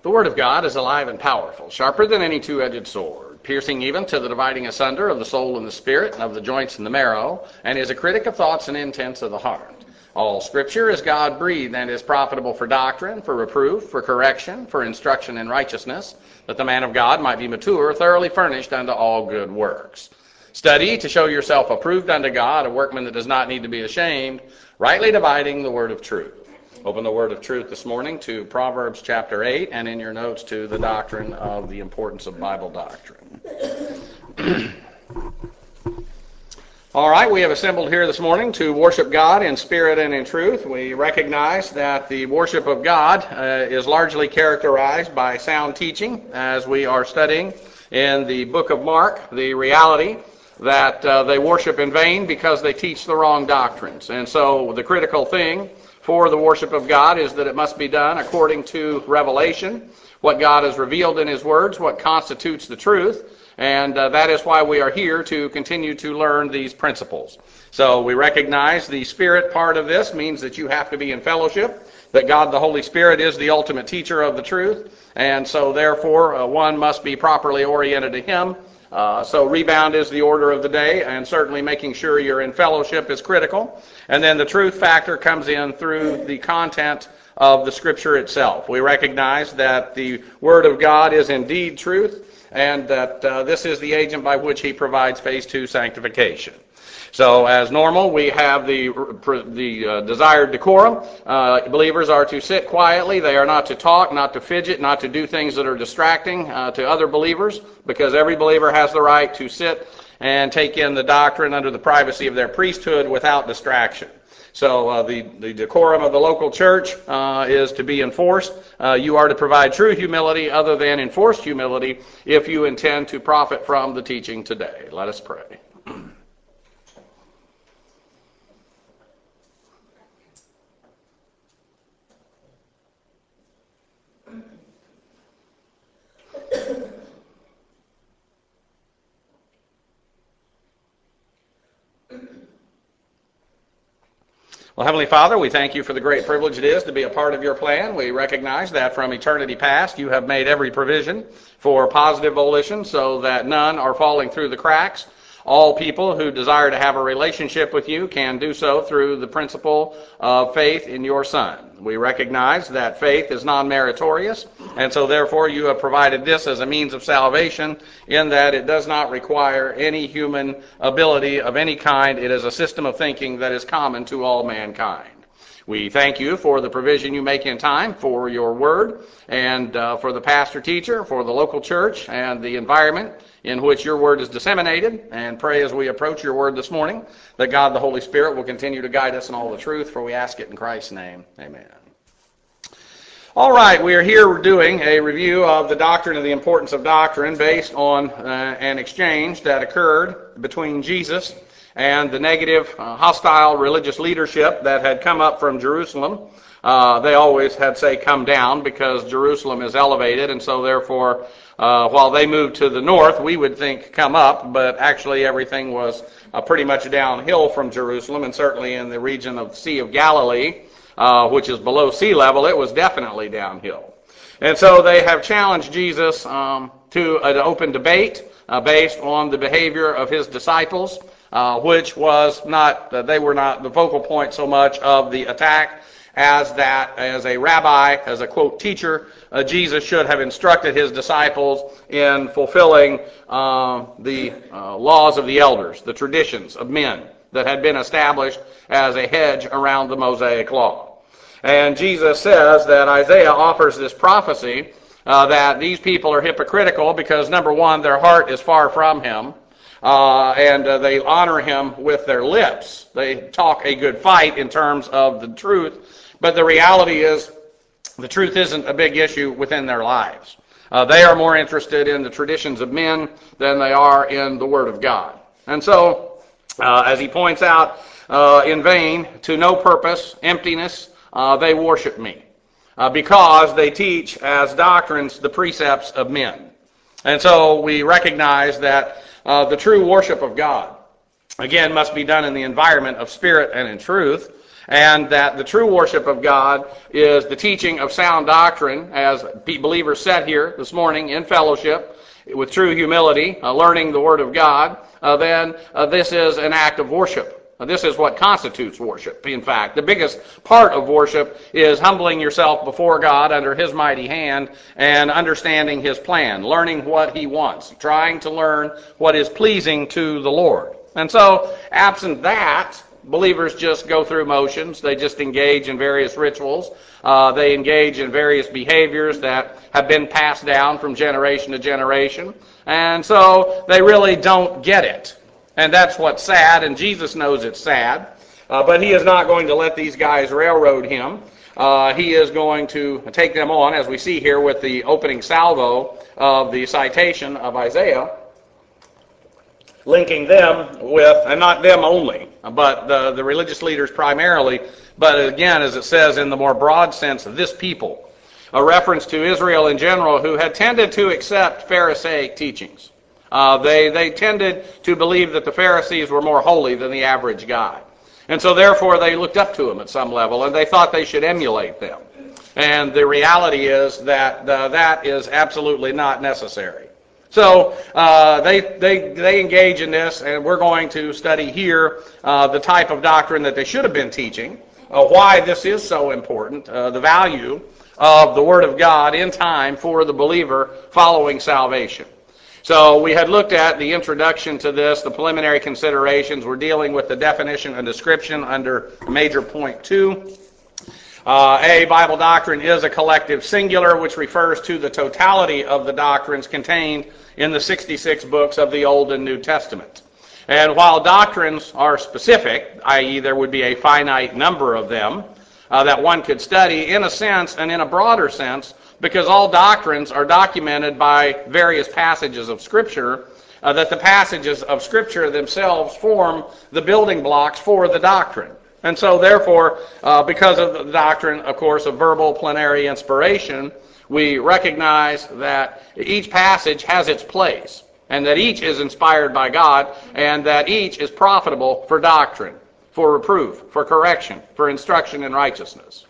The Word of God is alive and powerful, sharper than any two-edged sword, piercing even to the dividing asunder of the soul and the spirit, and of the joints and the marrow, and is a critic of thoughts and intents of the heart. All Scripture is God-breathed and is profitable for doctrine, for reproof, for correction, for instruction in righteousness, that the man of God might be mature, thoroughly furnished unto all good works. Study to show yourself approved unto God, a workman that does not need to be ashamed, rightly dividing the word of truth. Open the word of truth this morning to Proverbs chapter 8, and in your notes to the doctrine of the importance of Bible doctrine. All right, we have assembled here this morning to worship God in spirit and in truth. We recognize that the worship of God is largely characterized by sound teaching, as we are studying in the book of Mark, the reality that they worship in vain because they teach the wrong doctrines. And so the critical thing for the worship of God is that it must be done according to revelation, what God has revealed in His words, what constitutes the truth, and that is why we are here to continue to learn these principles. So we recognize the Spirit part of this means that you have to be in fellowship, that God the Holy Spirit is the ultimate teacher of the truth, and so therefore one must be properly oriented to Him. So rebound is the order of the day, and certainly making sure you're in fellowship is critical. And then the truth factor comes in through the content of the Scripture itself. We recognize that the Word of God is indeed truth, and that this is the agent by which He provides phase 2 sanctification. So as normal, we have the desired decorum. Believers are to sit quietly. They are not to talk, not to fidget, not to do things that are distracting to other believers, because every believer has the right to sit and take in the doctrine under the privacy of their priesthood without distraction. So the decorum of the local church is to be enforced. You are to provide true humility other than enforced humility if you intend to profit from the teaching today. Let us pray. Well, Heavenly Father, we thank you for the great privilege it is to be a part of your plan. We recognize that from eternity past, you have made every provision for positive volition so that none are falling through the cracks. All people who desire to have a relationship with you can do so through the principle of faith in your Son. We recognize that faith is non-meritorious, and so therefore you have provided this as a means of salvation in that it does not require any human ability of any kind. It is a system of thinking that is common to all mankind. We thank you for the provision you make in time for your word and for the pastor-teacher, for the local church, and the environment in which your word is disseminated, and pray as we approach your word this morning that God the Holy Spirit will continue to guide us in all the truth, for we ask it in Christ's name. Amen. All right, we are here doing a review of the doctrine of the importance of doctrine based on an exchange that occurred between Jesus and the negative, hostile religious leadership that had come up from Jerusalem. They always had say come down because Jerusalem is elevated, and so therefore while they moved to the north, we would think come up, but actually everything was pretty much downhill from Jerusalem, and certainly in the region of the Sea of Galilee, which is below sea level, it was definitely downhill. And so they have challenged Jesus to an open debate based on the behavior of his disciples, which was not, they were not the focal point so much of the attack as that as a rabbi, as a quote teacher, Jesus should have instructed his disciples in fulfilling the laws of the elders, the traditions of men that had been established as a hedge around the Mosaic law. And Jesus says that Isaiah offers this prophecy that these people are hypocritical because, number one, their heart is far from him, and they honor him with their lips. They talk a good fight in terms of the truth, but the reality is the truth isn't a big issue within their lives. They are more interested in the traditions of men than they are in the Word of God. And so, as he points out, in vain, to no purpose, emptiness, they worship me, because they teach as doctrines the precepts of men. And so we recognize that the true worship of God, again, must be done in the environment of spirit and in truth. and that the true worship of God is the teaching of sound doctrine, as believers sat here this morning in fellowship with true humility, learning the Word of God, then this is an act of worship. This is what constitutes worship. In fact, the biggest part of worship is humbling yourself before God under His mighty hand and understanding His plan, learning what He wants, trying to learn what is pleasing to the Lord. And so, absent that, believers just go through motions. They just engage in various rituals. They engage in various behaviors that have been passed down from generation to generation. And so they really don't get it. And that's what's sad, and Jesus knows it's sad. But He is not going to let these guys railroad Him. He is going to take them on, as we see here with the opening salvo of the citation of Isaiah, linking them with, and not them only, but the religious leaders primarily, but again, as it says in the more broad sense, this people, a reference to Israel in general, who had tended to accept Pharisaic teachings. They tended to believe that the Pharisees were more holy than the average guy. And so therefore they looked up to them at some level, and they thought they should emulate them. And the reality is that that is absolutely not necessary. So they engage in this, and we're going to study here the type of doctrine that they should have been teaching, why this is so important, the value of the Word of God in time for the believer following salvation. So we had looked at the introduction to this, the preliminary considerations. We're dealing with the definition and description under major point 2. Bible doctrine is a collective singular, which refers to the totality of the doctrines contained in the 66 books of the Old and New Testament. And while doctrines are specific, i.e. there would be a finite number of them that one could study, in a sense and in a broader sense, because all doctrines are documented by various passages of Scripture, that the passages of Scripture themselves form the building blocks for the doctrine. And so therefore, because of the doctrine, of course, of verbal plenary inspiration, we recognize that each passage has its place, and that each is inspired by God, and that each is profitable for doctrine, for reproof, for correction, for instruction in righteousness.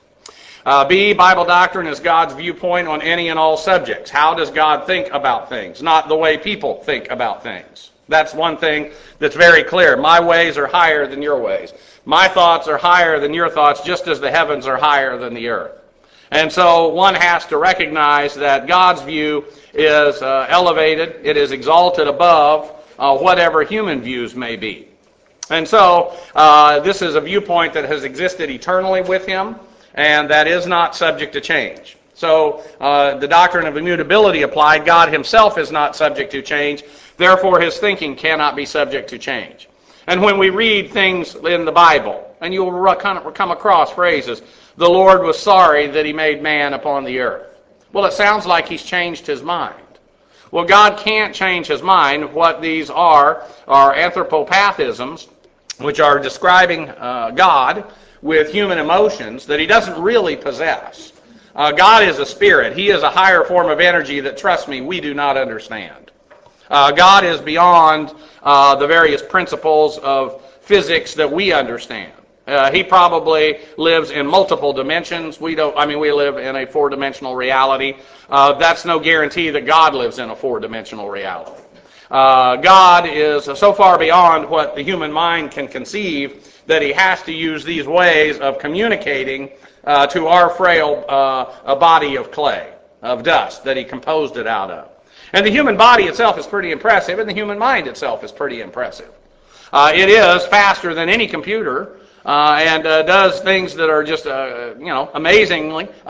Bible doctrine is God's viewpoint on any and all subjects. How does God think about things? Not the way people think about things. That's one thing that's very clear. My ways are higher than your ways. My thoughts are higher than your thoughts, just as the heavens are higher than the earth. And so one has to recognize that God's view is elevated. It is exalted above whatever human views may be. And so this is a viewpoint that has existed eternally with Him, and that is not subject to change. So the doctrine of immutability applied. God Himself is not subject to change. Therefore, His thinking cannot be subject to change. And when we read things in the Bible, and you'll come across phrases, the Lord was sorry that He made man upon the earth. Well, it sounds like He's changed His mind. Well, God can't change His mind. What these are anthropopathisms, which are describing God with human emotions that He doesn't really possess. God is a spirit. He is a higher form of energy that, trust me, we do not understand. God is beyond the various principles of physics that we understand. He probably lives in multiple dimensions. We live in a four-dimensional reality. That's no guarantee that God lives in a four-dimensional reality. God is so far beyond what the human mind can conceive that He has to use these ways of communicating to our frail body of clay, of dust that He composed it out of. And the human body itself is pretty impressive, and the human mind itself is pretty impressive. It is faster than any computer, and does things that are just, amazing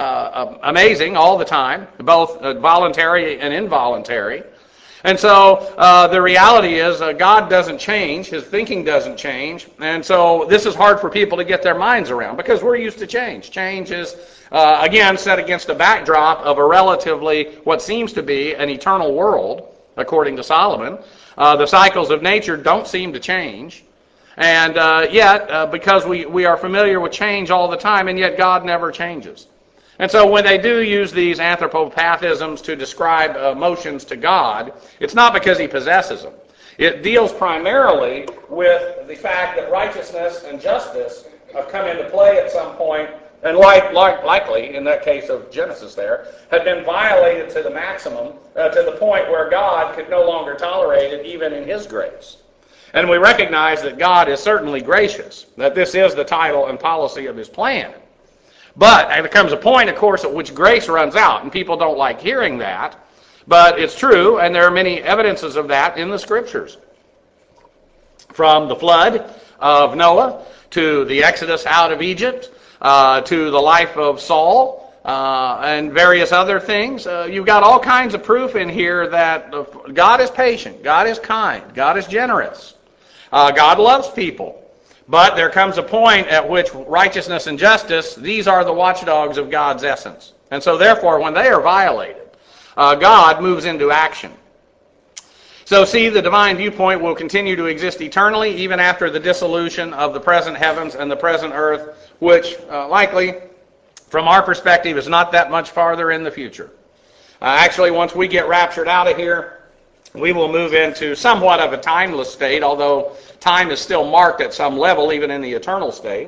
all the time, both voluntary and involuntary. And so the reality is God doesn't change. His thinking doesn't change. And so this is hard for people to get their minds around because we're used to change. Change is, again, set against a backdrop of a relatively, what seems to be, an eternal world, according to Solomon. The cycles of nature don't seem to change. And yet, because we are familiar with change all the time, and yet God never changes. And so when they do use these anthropopathisms to describe emotions to God, it's not because He possesses them. It deals primarily with the fact that righteousness and justice have come into play at some point, and likely, in that case of Genesis there, had been violated to the maximum, to the point where God could no longer tolerate it, even in His grace. And we recognize that God is certainly gracious, that this is the title and policy of His plan. But there comes a point, of course, at which grace runs out, and people don't like hearing that, but it's true, and there are many evidences of that in the Scriptures. From the flood of Noah, to the Exodus out of Egypt, to the life of Saul, and various other things. You've got all kinds of proof in here that God is patient, God is kind, God is generous. God loves people. But there comes a point at which righteousness and justice, these are the watchdogs of God's essence. And so therefore, when they are violated, God moves into action. So see, the divine viewpoint will continue to exist eternally, even after the dissolution of the present heavens and the present earth, which likely, from our perspective, is not that much farther in the future. Actually, once we get raptured out of here, we will move into somewhat of a timeless state, although time is still marked at some level, even in the eternal state.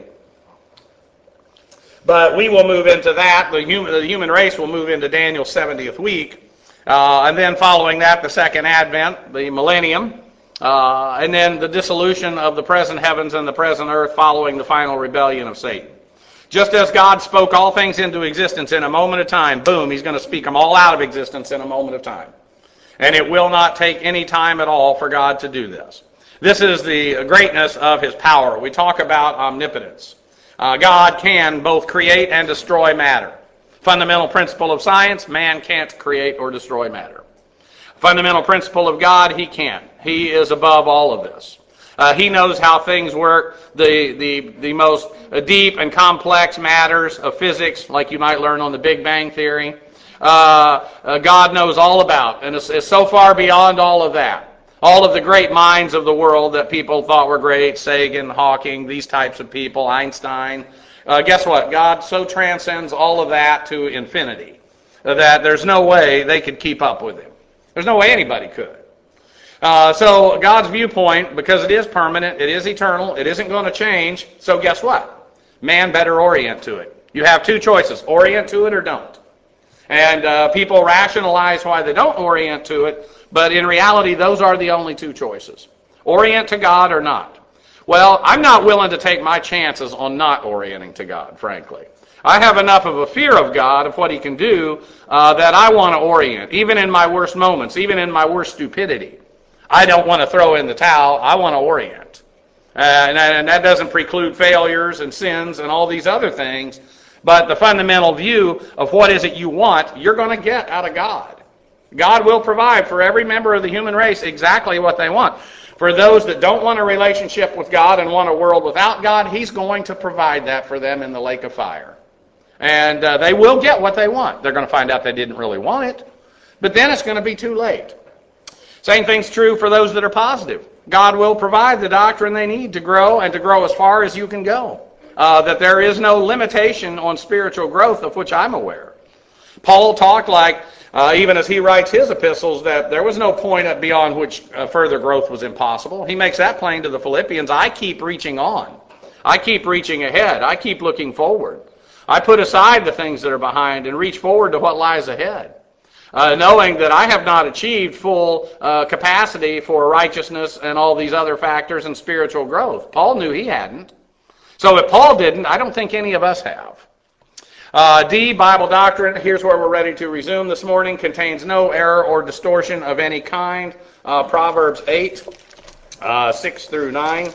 But we will move into that. The human race will move into Daniel's 70th week. And then following that, the second advent, the millennium. And then the dissolution of the present heavens and the present earth following the final rebellion of Satan. Just as God spoke all things into existence in a moment of time, boom, He's going to speak them all out of existence in a moment of time. And it will not take any time at all for God to do this. This is the greatness of His power. We talk about omnipotence. God can both create and destroy matter. Fundamental principle of science, man can't create or destroy matter. Fundamental principle of God, He can. He is above all of this. He knows how things work, the most deep and complex matters of physics, like you might learn on the Big Bang Theory. God knows all about, and is so far beyond all of that. All of the great minds of the world that people thought were great, Sagan, Hawking, these types of people, Einstein. Guess what? God so transcends all of that to infinity that there's no way they could keep up with Him. There's no way anybody could. So God's viewpoint, because it is permanent, it is eternal, it isn't going to change, so guess what? Man better orient to it. You have two choices, orient to it or don't. And people rationalize why they don't orient to it, but in reality, those are the only two choices. Orient to God or not. Well, I'm not willing to take my chances on not orienting to God, frankly. I have enough of a fear of God, of what He can do, that I want to orient, even in my worst moments, even in my worst stupidity. I don't want to throw in the towel. I want to orient. And that doesn't preclude failures and sins and all these other things. But the fundamental view of what is it you want, you're going to get out of God. God will provide for every member of the human race exactly what they want. For those that don't want a relationship with God and want a world without God, He's going to provide that for them in the lake of fire. And they will get what they want. They're going to find out they didn't really want it. But then it's going to be too late. Same thing's true for those that are positive. God will provide the doctrine they need to grow and to grow as far as you can go. That there is no limitation on spiritual growth of which I'm aware. Paul talked like, even as he writes his epistles, that there was no point beyond which further growth was impossible. He makes that plain to the Philippians. I keep reaching on. I keep reaching ahead. I keep looking forward. I put aside the things that are behind and reach forward to what lies ahead. Knowing that I have not achieved full capacity for righteousness and all these other factors and spiritual growth. Paul knew he hadn't. So if Paul didn't, I don't think any of us have. D, Bible doctrine, here's where we're ready to resume this morning, contains no error or distortion of any kind. Proverbs 8, 6 through 9.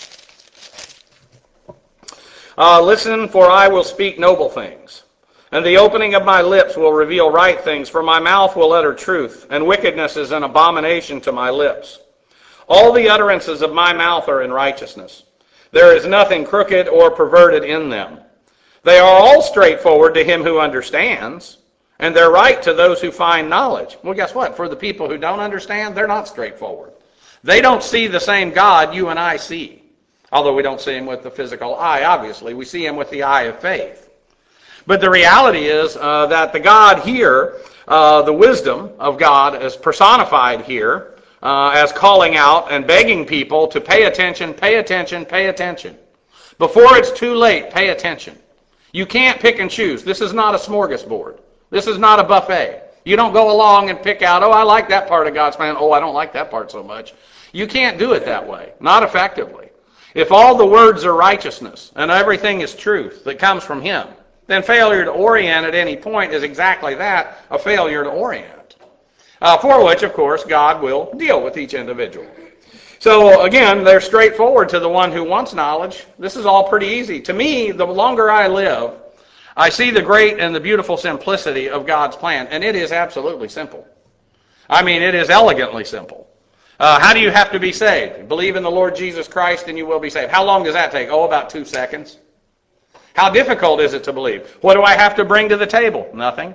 Listen, for I will speak noble things, and the opening of my lips will reveal right things, for my mouth will utter truth, and wickedness is an abomination to my lips. All the utterances of my mouth are in righteousness. There is nothing crooked or perverted in them. They are all straightforward to him who understands, and they're right to those who find knowledge. Well, guess what? For the people who don't understand, they're not straightforward. They don't see the same God you and I see. Although we don't see Him with the physical eye, obviously. We see Him with the eye of faith. But the reality is that the God here, the wisdom of God is personified here as calling out and begging people to pay attention, pay attention, pay attention. Before it's too late, pay attention. You can't pick and choose. This is not a smorgasbord. This is not a buffet. You don't go along and pick out, oh, I like that part of God's plan. Oh, I don't like that part so much. You can't do it that way. Not effectively. If all the words are righteousness and everything is truth that comes from Him, then failure to orient at any point is exactly that, a failure to orient. For which, of course, God will deal with each individual. So, again, they're straightforward to the one who wants knowledge. This is all pretty easy. To me, the longer I live, I see the great and the beautiful simplicity of God's plan, and it is absolutely simple. I mean, it is elegantly simple. How do you have to be saved? Believe in the Lord Jesus Christ and you will be saved. How long does that take? Oh, about 2 seconds. How difficult is it to believe? What do I have to bring to the table? Nothing.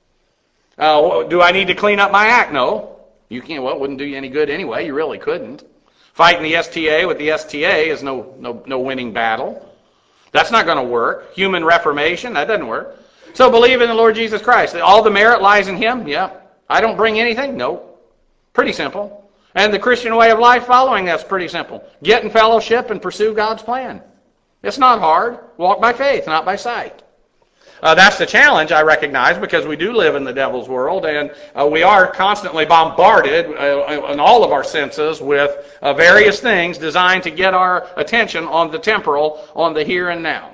Do I need to clean up my act? No. You can't. Well, it wouldn't do you any good anyway. You really couldn't. Fighting the STA with the STA is no winning battle. That's not going to work. Human reformation, that doesn't work. So believe in the Lord Jesus Christ. All the merit lies in Him? Yeah. I don't bring anything? No. Pretty simple. And the Christian way of life following that's pretty simple. Get in fellowship and pursue God's plan. It's not hard. Walk by faith, not by sight. That's the challenge, I recognize, because we do live in the devil's world, and we are constantly bombarded in all of our senses with various things designed to get our attention on the temporal, on the here and now.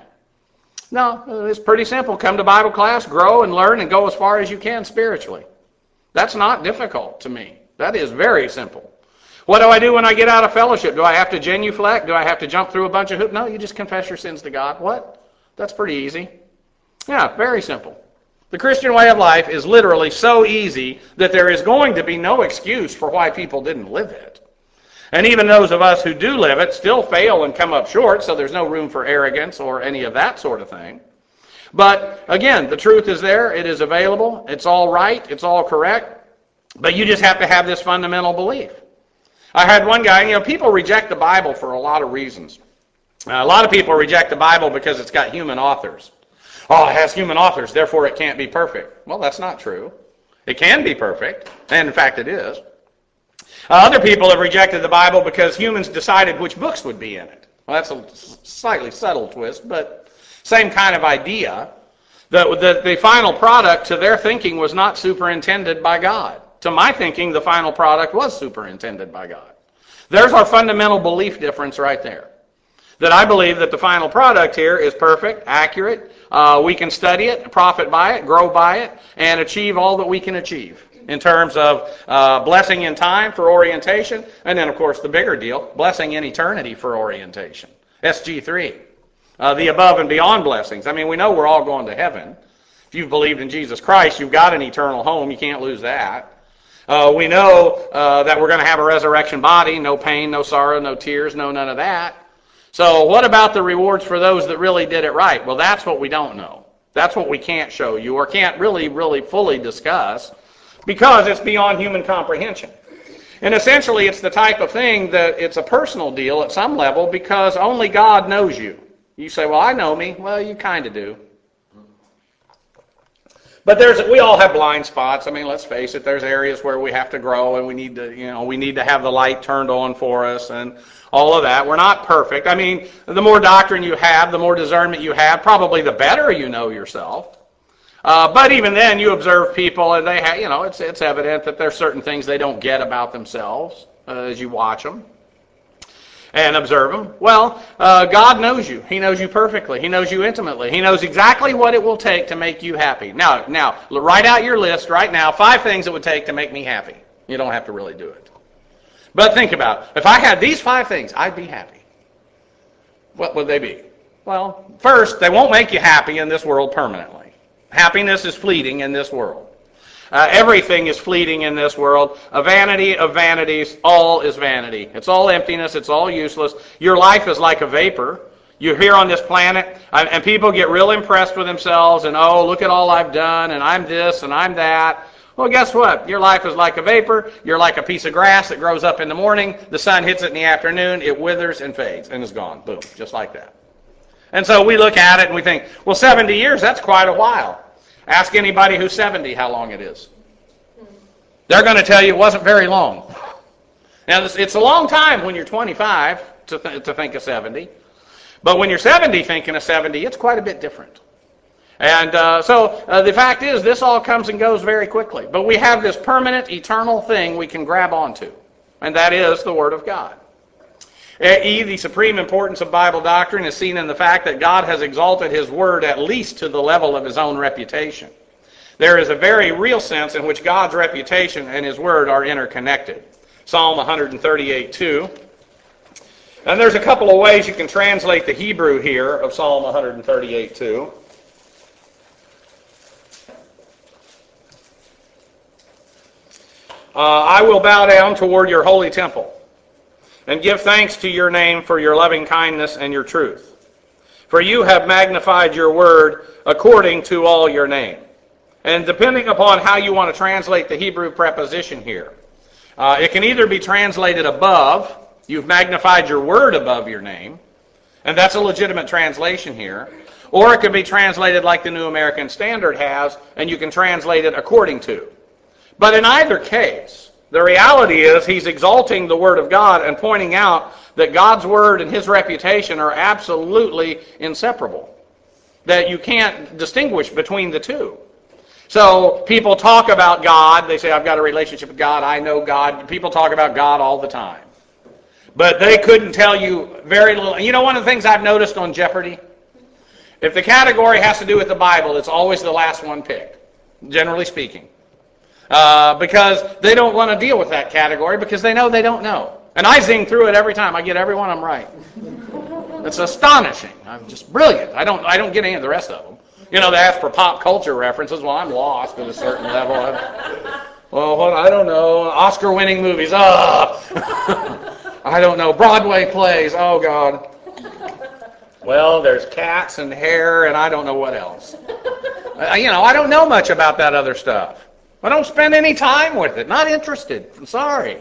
No, it's pretty simple. Come to Bible class, grow and learn, and go as far as you can spiritually. That's not difficult to me. That is very simple. What do I do when I get out of fellowship? Do I have to genuflect? Do I have to jump through a bunch of hoops? No, you just confess your sins to God. What? That's pretty easy. Yeah, very simple. The Christian way of life is literally so easy that there is going to be no excuse for why people didn't live it. And even those of us who do live it still fail and come up short, so there's no room for arrogance or any of that sort of thing. But again, the truth is there. It is available. It's all right. It's all correct. But you just have to have this fundamental belief. I had one guy, people reject the Bible for a lot of reasons. A lot of people reject the Bible because it's got human authors. Oh, it has human authors, therefore it can't be perfect. Well, that's not true. It can be perfect, and in fact it is. Other people have rejected the Bible because humans decided which books would be in it. Well, that's a slightly subtle twist, but same kind of idea. The final product to their thinking was not superintended by God. To my thinking, the final product was superintended by God. There's our fundamental belief difference right there. That I believe that the final product here is perfect, accurate. We can study it, profit by it, grow by it, and achieve all that we can achieve in terms of blessing in time for orientation, and then, of course, the bigger deal, blessing in eternity for orientation. SG3. The above and beyond blessings. I mean, we know we're all going to heaven. If you've believed in Jesus Christ, you've got an eternal home. You can't lose that. We know that we're going to have a resurrection body, no pain, no sorrow, no tears, no none of that. So what about the rewards for those that really did it right? Well, that's what we don't know. That's what we can't show you or can't really fully discuss because it's beyond human comprehension. And essentially it's the type of thing that it's a personal deal at some level because only God knows you. You say, well, I know me. Well, you kind of do. But we all have blind spots. I mean, let's face it, there's areas where we have to grow and we need to have the light turned on for us and all of that. We're not perfect. I mean, the more doctrine you have, the more discernment you have, probably the better you know yourself. But even then, you observe people and they have, it's evident that there's certain things they don't get about themselves as you watch them and observe them. Well, God knows you. He knows you perfectly. He knows you intimately. He knows exactly what it will take to make you happy. Now, write out your list right now, 5 things it would take to make me happy. You don't have to really do it. But think about it. If I had these 5 things, I'd be happy. What would they be? Well, first, they won't make you happy in this world permanently. Happiness is fleeting in this world. Everything is fleeting in this world. A vanity of vanities, all is vanity. It's all emptiness. It's all useless. Your life is like a vapor. You're here on this planet, and people get real impressed with themselves, and oh, look at all I've done, and I'm this, and I'm that. Well, guess what? Your life is like a vapor. You're like a piece of grass that grows up in the morning. The sun hits it in the afternoon. It withers and fades and is gone. Boom, just like that. And so we look at it and we think, well, 70 years, that's quite a while. Ask anybody who's 70 how long it is. They're going to tell you it wasn't very long. Now, it's a long time when you're 25 to think of 70. But when you're 70 thinking of 70, it's quite a bit different. And so the fact is, this all comes and goes very quickly. But we have this permanent, eternal thing we can grab onto, and that is the Word of God. The supreme importance of Bible doctrine is seen in the fact that God has exalted His Word at least to the level of His own reputation. There is a very real sense in which God's reputation and His Word are interconnected. Psalm 138:2. And there's a couple of ways you can translate the Hebrew here of Psalm 138:2. I will bow down toward your holy temple and give thanks to your name for your loving kindness and your truth. For you have magnified your word according to all your name. And depending upon how you want to translate the Hebrew preposition here, it can either be translated above, you've magnified your word above your name, and that's a legitimate translation here, or it can be translated like the New American Standard has, and you can translate it according to. But in either case, the reality is he's exalting the Word of God and pointing out that God's Word and His reputation are absolutely inseparable, that you can't distinguish between the two. So people talk about God. They say, I've got a relationship with God. I know God. People talk about God all the time. But they couldn't tell you very little. You know, one of the things I've noticed on Jeopardy? If the category has to do with the Bible, it's always the last one picked, generally speaking. Because they don't want to deal with that category because they know they don't know. And I zing through it every time. I get every one of them right. It's astonishing. I'm just brilliant. I don't get any of the rest of them. You know, they ask for pop culture references. Well, I'm lost at a certain level. I don't know. Oscar-winning movies. I don't know. Broadway plays. Oh, God. Well, there's cats and hair, and I don't know what else. I don't know much about that other stuff. I don't spend any time with it. Not interested. I'm sorry.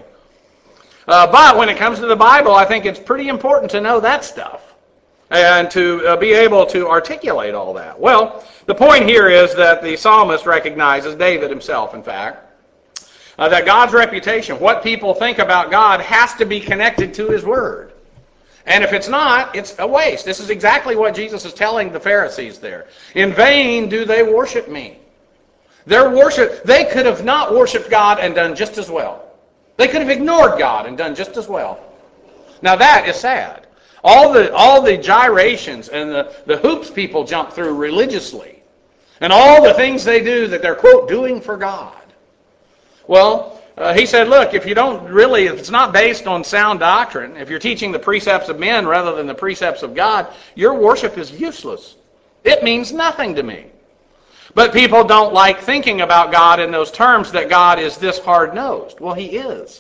But when it comes to the Bible, I think it's pretty important to know that stuff and to be able to articulate all that. Well, the point here is that the psalmist recognizes, David himself, in fact, that God's reputation, what people think about God, has to be connected to His Word. And if it's not, it's a waste. This is exactly what Jesus is telling the Pharisees there. In vain do they worship me. Their worship, they could have not worshipped God and done just as well. They could have ignored God and done just as well. Now that is sad. All the gyrations and the hoops people jump through religiously, and all the things they do that they're, quote, doing for God. Well, he said, look, if it's not based on sound doctrine, if you're teaching the precepts of men rather than the precepts of God, your worship is useless. It means nothing to me. But people don't like thinking about God in those terms, that God is this hard-nosed. Well, He is.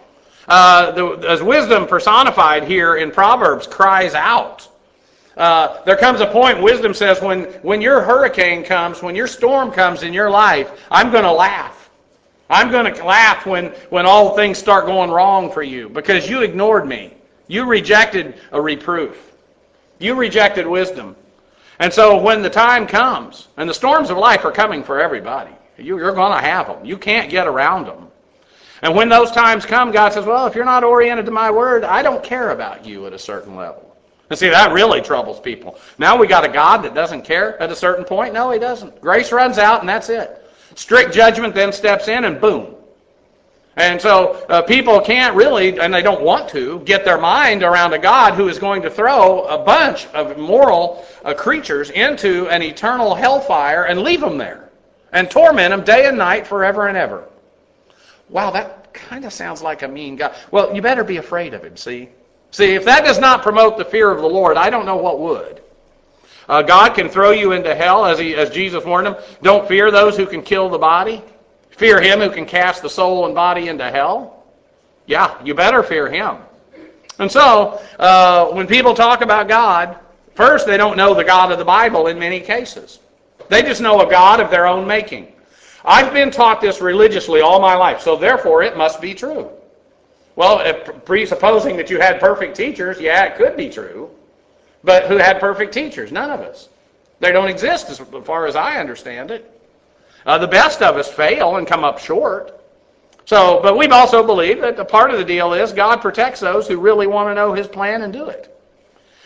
As wisdom personified here in Proverbs cries out. There comes a point, wisdom says, when your hurricane comes, when your storm comes in your life, I'm going to laugh. I'm going to laugh when all things start going wrong for you because you ignored me. You rejected a reproof. You rejected wisdom. And so when the time comes, and the storms of life are coming for everybody, you're going to have them. You can't get around them. And when those times come, God says, well, if you're not oriented to my word, I don't care about you at a certain level. And see, that really troubles people. Now we got a God that doesn't care at a certain point? No, He doesn't. Grace runs out and that's it. Strict judgment then steps in and boom. And so people can't really, and they don't want to, get their mind around a God who is going to throw a bunch of moral creatures into an eternal hellfire and leave them there and torment them day and night forever and ever. Wow, that kind of sounds like a mean God. Well, you better be afraid of Him, see? See, if that does not promote the fear of the Lord, I don't know what would. God can throw you into hell, as Jesus warned them. Don't fear those who can kill the body. Fear Him who can cast the soul and body into hell. Yeah, you better fear Him. And so, when people talk about God, first, they don't know the God of the Bible in many cases. They just know a God of their own making. I've been taught this religiously all my life, so therefore it must be true. Well, presupposing that you had perfect teachers, yeah, it could be true. But who had perfect teachers? None of us. They don't exist as far as I understand it. The best of us fail and come up short. So, but we've also believed that the part of the deal is God protects those who really want to know His plan and do it.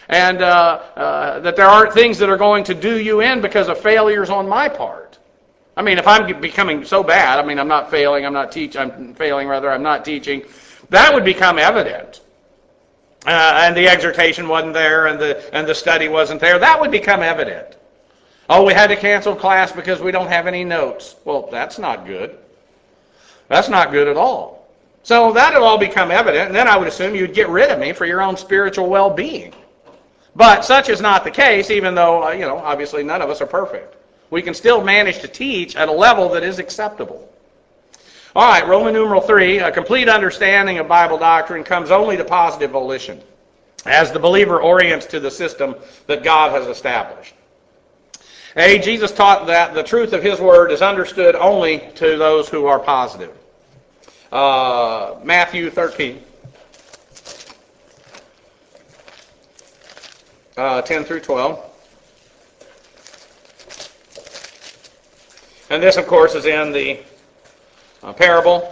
and that there aren't things that are going to do you in because of failures on my part. I mean, if I'm becoming so bad, I mean, I'm not failing, I'm not teaching, I'm failing rather, I'm not teaching, that would become evident. And the exhortation wasn't there, and the study wasn't there. That would become evident. Oh, we had to cancel class because we don't have any notes. Well, that's not good. That's not good at all. So that'll all become evident, and then I would assume you'd get rid of me for your own spiritual well-being. But such is not the case, even though, obviously none of us are perfect. We can still manage to teach at a level that is acceptable. All right, Roman numeral 3, a complete understanding of Bible doctrine comes only to positive volition, as the believer orients to the system that God has established. A, Jesus taught that the truth of his word is understood only to those who are positive. Matthew 13, 10 through 12. And this, of course, is in the parable.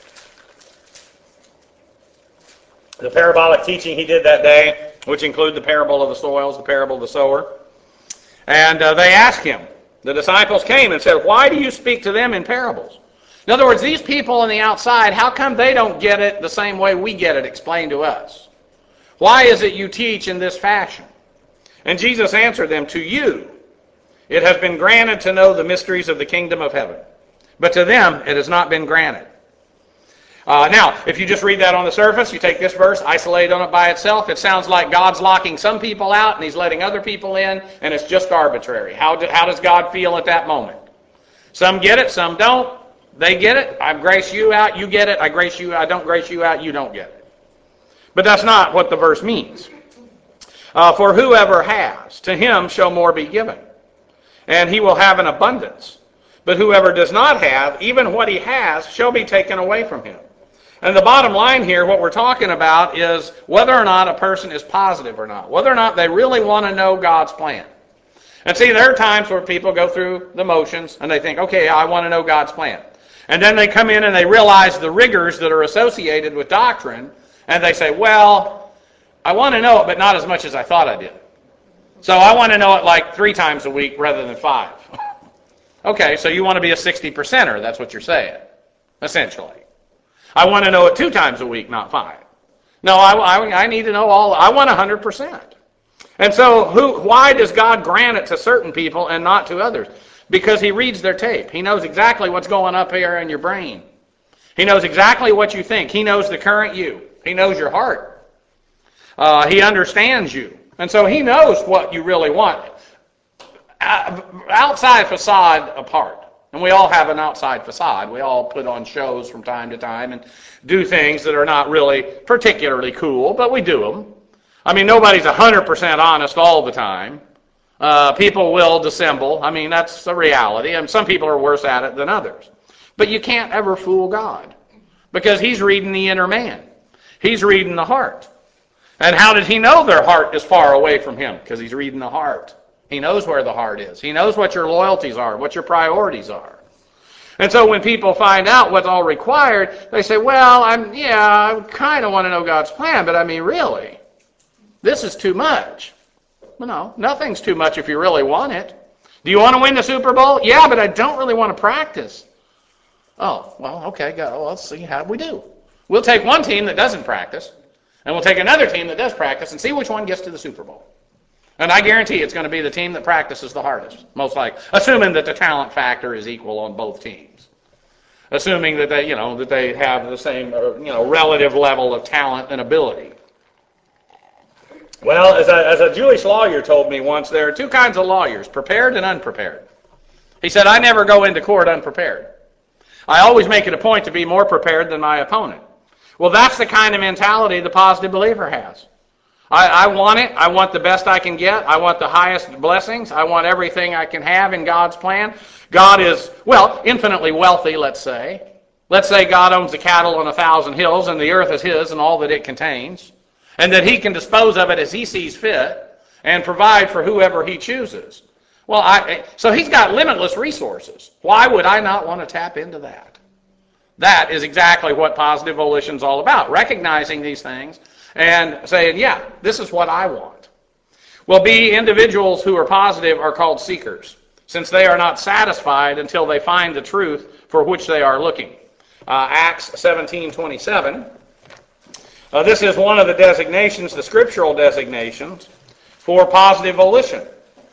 The parabolic teaching he did that day, which include the parable of the soils, the parable of the sower. And they asked him, the disciples came and said, why do you speak to them in parables? In other words, these people on the outside, how come they don't get it the same way we get it explained to us? Why is it you teach in this fashion? And Jesus answered them, to you it has been granted to know the mysteries of the kingdom of heaven, but to them it has not been granted. Now, if you just read that on the surface, you take this verse, isolate on it by itself, it sounds like God's locking some people out and he's letting other people in, and it's just arbitrary. How does God feel at that moment? Some get it, some don't. They get it, I grace you out, you get it, I grace you, I don't grace you out, you don't get it. But that's not what the verse means. For whoever has, to him shall more be given, and he will have an abundance. But whoever does not have, even what he has shall be taken away from him. And the bottom line here, what we're talking about is whether or not a person is positive or not, whether or not they really want to know God's plan. And see, there are times where people go through the motions and they think, okay, I want to know God's plan. And then they come in and they realize the rigors that are associated with doctrine, and they say, well, I want to know it, but not as much as I thought I did. So I want to know it like 3 times a week rather than 5. Okay, so you want to be a 60%er, that's what you're saying, essentially. I want to know it 2 times a week, not 5. No, I need to know all. I want 100%. And so why does God grant it to certain people and not to others? Because he reads their tape. He knows exactly what's going up here in your brain. He knows exactly what you think. He knows the current you. He knows your heart. He understands you. And so he knows what you really want. Outside facade apart. And we all have an outside facade. We all put on shows from time to time and do things that are not really particularly cool, but we do them. I mean, nobody's 100% honest all the time. People will dissemble. I mean, that's a reality. And some people are worse at it than others. But you can't ever fool God, because he's reading the inner man. He's reading the heart. And how did he know their heart is far away from him? Because he's reading the heart. He knows where the heart is. He knows what your loyalties are, what your priorities are. And so when people find out what's all required, they say, well, I kind of want to know God's plan, but I mean, really, this is too much. Well, no, nothing's too much if you really want it. Do you want to win the Super Bowl? Yeah, but I don't really want to practice. Oh, well, okay, go. Let's see how we do. We'll take one team that doesn't practice, and we'll take another team that does practice and see which one gets to the Super Bowl. And I guarantee it's going to be the team that practices the hardest, most likely, assuming that the talent factor is equal on both teams. Assuming that they have the same, relative level of talent and ability. Well, as a Jewish lawyer told me once, there are 2 kinds of lawyers, prepared and unprepared. He said, I never go into court unprepared. I always make it a point to be more prepared than my opponent. Well, that's the kind of mentality the positive believer has. I want it. I want the best I can get. I want the highest blessings. I want everything I can have in God's plan. God is, infinitely wealthy, let's say. Let's say God owns the cattle on 1,000 hills and the earth is his and all that it contains, and that he can dispose of it as he sees fit and provide for whoever he chooses. So he's got limitless resources. Why would I not want to tap into that? That is exactly what positive volition is all about, recognizing these things and saying, yeah, this is what I want. Well, B, individuals who are positive are called seekers, since they are not satisfied until they find the truth for which they are looking. Acts 17:27. This is one of the designations, the scriptural designations, for positive volition.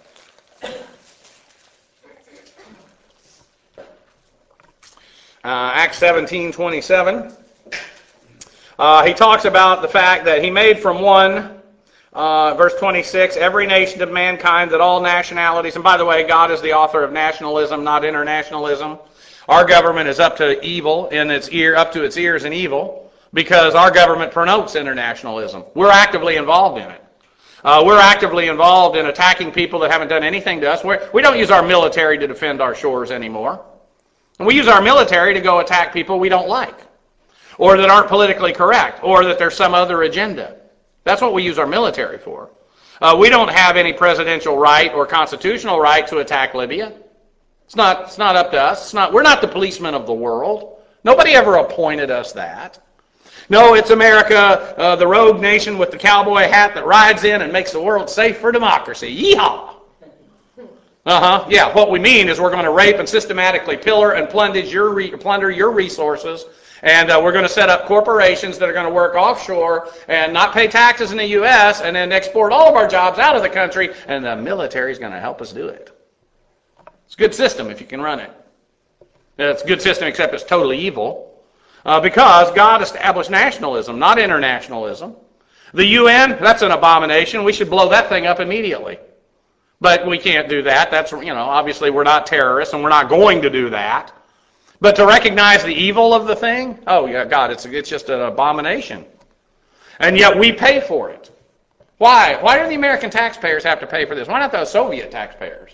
Acts 17:27. He talks about the fact that he made from one, verse 26, every nation of mankind, that all nationalities, and by the way, God is the author of nationalism, not internationalism. Our government is up to evil in its up to its ears in evil, because our government promotes internationalism. We're actively involved in it. We're actively involved in attacking people that haven't done anything to us. We don't use our military to defend our shores anymore. We use our military to go attack people we don't like, or that aren't politically correct, or that there's some other agenda. That's what we use our military for. We don't have any presidential right or constitutional right to attack Libya. It's not up to us. We're not the policemen of the world. Nobody ever appointed us that. No, it's America, the rogue nation with the cowboy hat that rides in and makes the world safe for democracy. Yeehaw! Yeah, what we mean is we're going to rape and systematically plunder your resources, and we're going to set up corporations that are going to work offshore and not pay taxes in the U.S. and then export all of our jobs out of the country, and the military is going to help us do it. It's a good system if you can run it. It's a good system except it's totally evil, because God established nationalism, not internationalism. The UN, that's an abomination. We should blow that thing up immediately. But we can't do that. That's, obviously we're not terrorists and we're not going to do that. But to recognize the evil of the thing, oh yeah, God, it's just an abomination. And yet we pay for it. Why? Why do the American taxpayers have to pay for this? Why not the Soviet taxpayers?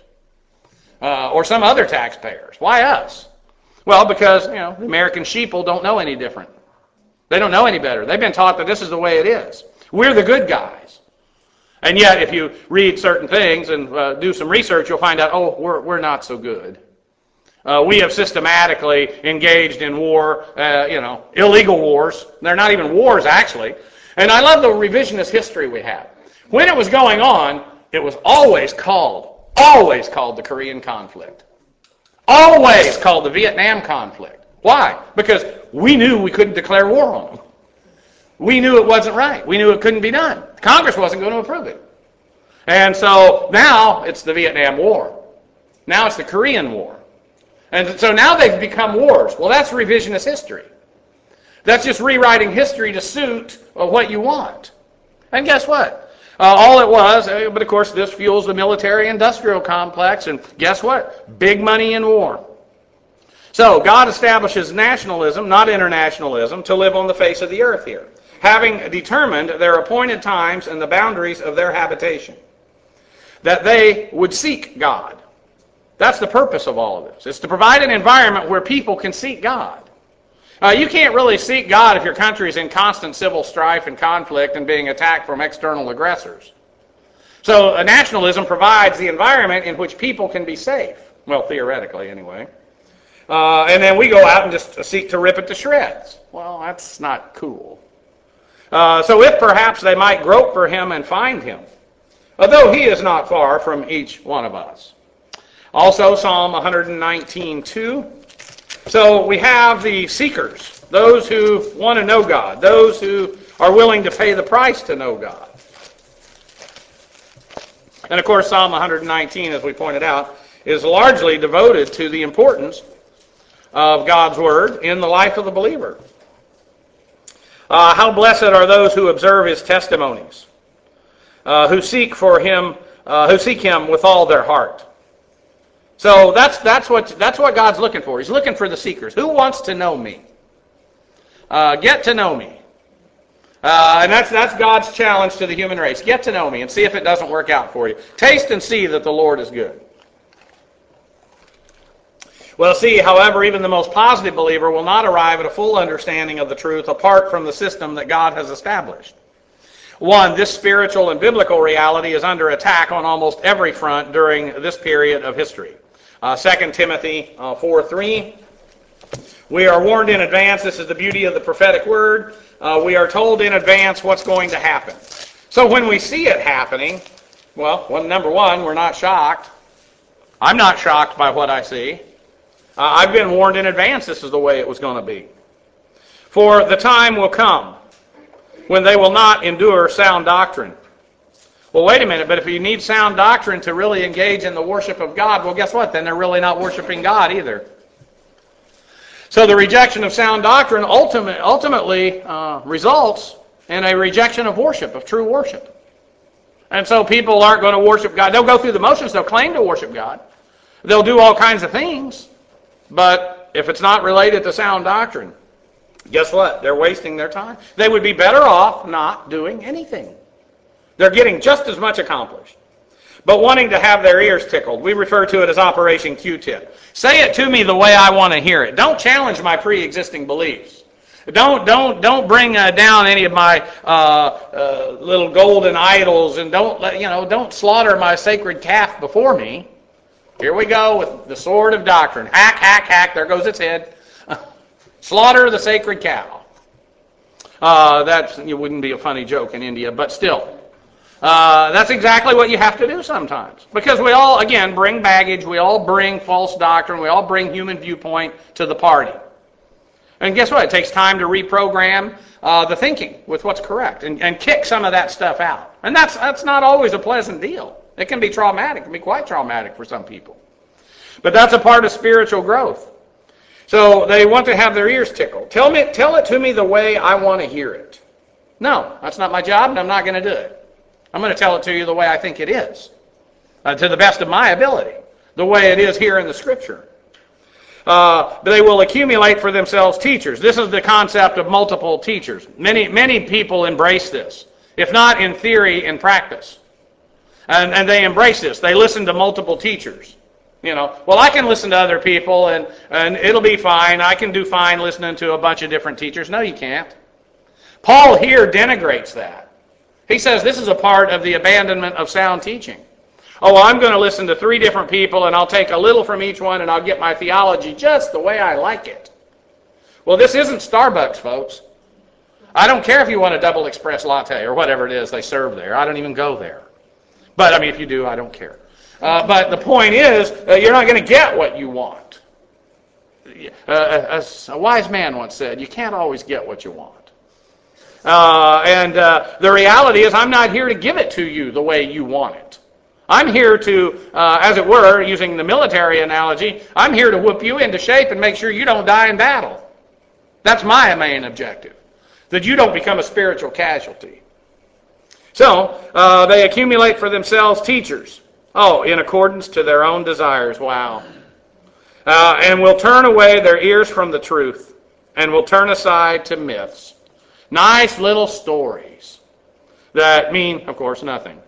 Or some other taxpayers? Why us? Well, because, the American sheeple don't know any different. They don't know any better. They've been taught that this is the way it is. We're the good guys. And yet, if you read certain things and do some research, you'll find out, we're not so good. We have systematically engaged in war, illegal wars. They're not even wars, actually. And I love the revisionist history we have. When it was going on, it was always called the Korean conflict. Always called the Vietnam conflict. Why? Because we knew we couldn't declare war on them. We knew it wasn't right. We knew it couldn't be done. Congress wasn't going to approve it. And so now it's the Vietnam War. Now it's the Korean War. And so now they've become wars. Well, that's revisionist history. That's just rewriting history to suit what you want. And guess what? All it was, but of course this fuels the military-industrial complex, and guess what? Big money in war. So God establishes nationalism, not internationalism, to live on the face of the earth here, having determined their appointed times and the boundaries of their habitation, that they would seek God. That's the purpose of all of this. It's to provide an environment where people can seek God. You can't really seek God if your country is in constant civil strife and conflict and being attacked from external aggressors. So nationalism provides the environment in which people can be safe. Well, theoretically, anyway. And then we go out and just seek to rip it to shreds. Well, that's not cool. So if perhaps they might grope for him and find him, though he is not far from each one of us. Also, Psalm 119:2. So we have the seekers, those who want to know God, those who are willing to pay the price to know God. And of course, Psalm 119, as we pointed out, is largely devoted to the importance of God's Word in the life of the believer. How blessed are those who observe His testimonies, who seek Him with all their heart. So that's what God's looking for. He's looking for the seekers. Who wants to know me? Get to know me. And that's God's challenge to the human race. Get to know me and see if it doesn't work out for you. Taste and see that the Lord is good. Well, see, however, even the most positive believer will not arrive at a full understanding of the truth apart from the system that God has established. One, this spiritual and biblical reality is under attack on almost every front during this period of history. 2 Timothy 4:3. We are warned in advance. This is the beauty of the prophetic word. We are told in advance what's going to happen. So when we see it happening, Well, number one, we're not shocked. I'm not shocked by what I see. I've been warned in advance this is the way it was going to be. For the time will come when they will not endure sound doctrine. Well, wait a minute, but if you need sound doctrine to really engage in the worship of God, well, guess what? Then they're really not worshiping God either. So the rejection of sound doctrine ultimately results in a rejection of worship, of true worship. And so people aren't going to worship God. They'll go through the motions. They'll claim to worship God. They'll do all kinds of things. But if it's not related to sound doctrine, guess what? They're wasting their time. They would be better off not doing anything. They're getting just as much accomplished, but wanting to have their ears tickled. We refer to it as Operation Q-tip. Say it to me the way I want to hear it. Don't challenge my pre-existing beliefs. Don't bring down any of my little golden idols, and don't slaughter my sacred calf before me. Here we go with the sword of doctrine. Hack, hack, hack. There goes its head. Slaughter the sacred cow. That wouldn't be a funny joke in India, but still. That's exactly what you have to do sometimes. Because we all, again, bring baggage. We all bring false doctrine. We all bring human viewpoint to the party. And guess what? It takes time to reprogram the thinking with what's correct and kick some of that stuff out. And that's not always a pleasant deal. It can be traumatic. It can be quite traumatic for some people. But that's a part of spiritual growth. So they want to have their ears tickled. Tell it to me the way I want to hear it. No, that's not my job, and I'm not going to do it. I'm going to tell it to you the way I think it is, to the best of my ability, the way it is here in the Scripture. But they will accumulate for themselves teachers. This is the concept of multiple teachers. Many people embrace this, if not in theory, in practice. And they embrace this. They listen to multiple teachers. Well, I can listen to other people, and it'll be fine. I can do fine listening to a bunch of different teachers. No, you can't. Paul here denigrates that. He says this is a part of the abandonment of sound teaching. Oh, I'm going to listen to 3 different people, and I'll take a little from each one, and I'll get my theology just the way I like it. Well, this isn't Starbucks, folks. I don't care if you want a double espresso latte or whatever it is they serve there. I don't even go there. But, if you do, I don't care. But the point is, you're not going to get what you want. As a wise man once said, you can't always get what you want. And the reality is, I'm not here to give it to you the way you want it. I'm here to, as it were, using the military analogy, I'm here to whoop you into shape and make sure you don't die in battle. That's my main objective, that you don't become a spiritual casualty. So, they accumulate for themselves teachers. Oh, in accordance to their own desires. Wow. And will turn away their ears from the truth, and will turn aside to myths. Nice little stories that mean, of course, nothing.